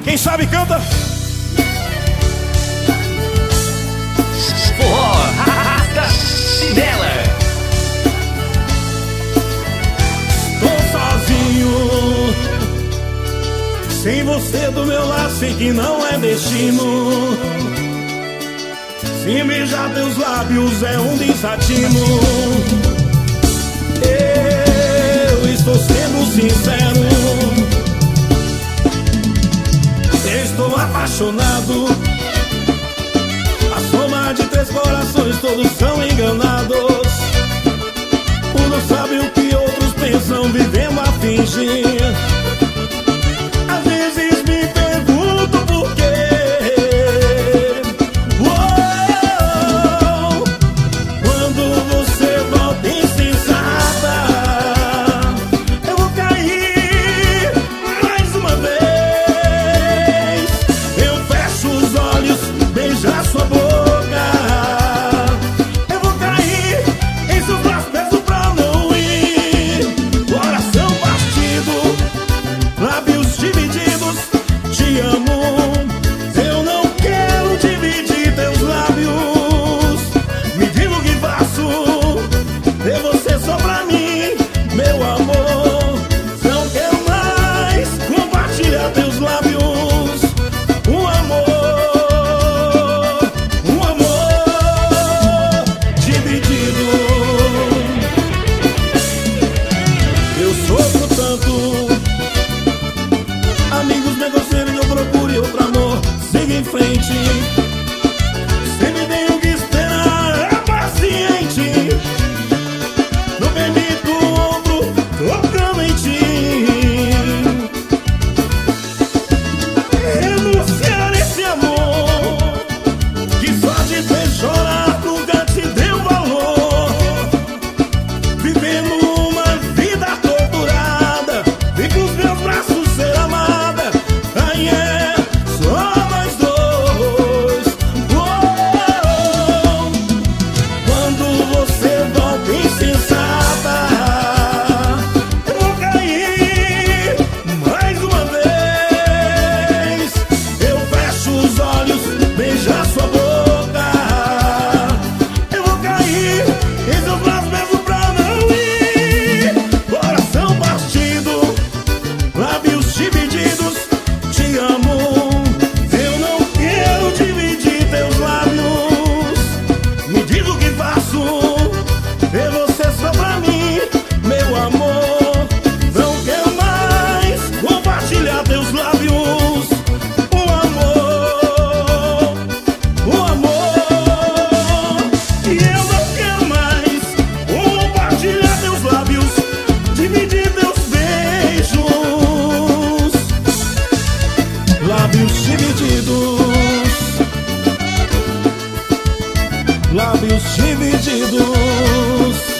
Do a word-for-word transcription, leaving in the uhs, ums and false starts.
Quem sabe canta. Forró, arrasta, chinela. Tô sozinho, sem você do meu lado, sei que não é destino. Se beijar teus lábios é um desatino. Eu estou sendo sincero, estou apaixonado. A soma de três corações, todos são enganados. Um não sabe o que outros pensam, vivendo a fingir. Às vezes me pergunto por quê. Uou, quando você volta insensata, eu vou cair mais uma vez. Eu fecho os olhos, beijar sua boca. Eu vou cair em seus braços, peço pra não ir. Coração partido, lábios divididos, te amo. Eu não quero dividir teus lábios. Me diga o que faço, ter você só pra mim, meu amor. Não quero mais compartilhar teus lábios. Um amor, um amor dividido. Eu sofro tanto, amigos me aconselham, eu procure outro amor. Siga em frente, sempre tenho que esperar, é paciente. Não permito o ombro tocando em ti. Renunciar esse amor que só te fez chorar, nunca te deu valor. Vivendo uma vida torturada, vi com os meus braços ser amada. Aí é só nós dois. Uou, quando você volta insensata, eu vou cair mais uma vez. Eu fecho os olhos, beijar sua boca. Eu vou cair em seus braços, peço pra não ir. Coração partido, lábios divididos, te amo. Eu não quero dividir teus lábios. Me diga o que faço, ter você só pra mim, meu amor. Não quero mais compartilhar teus lábios. Um amor, um amor. E eu não quero mais compartilhar teus lábios, dividir teus beijos. Lábios divididos, lábios divididos.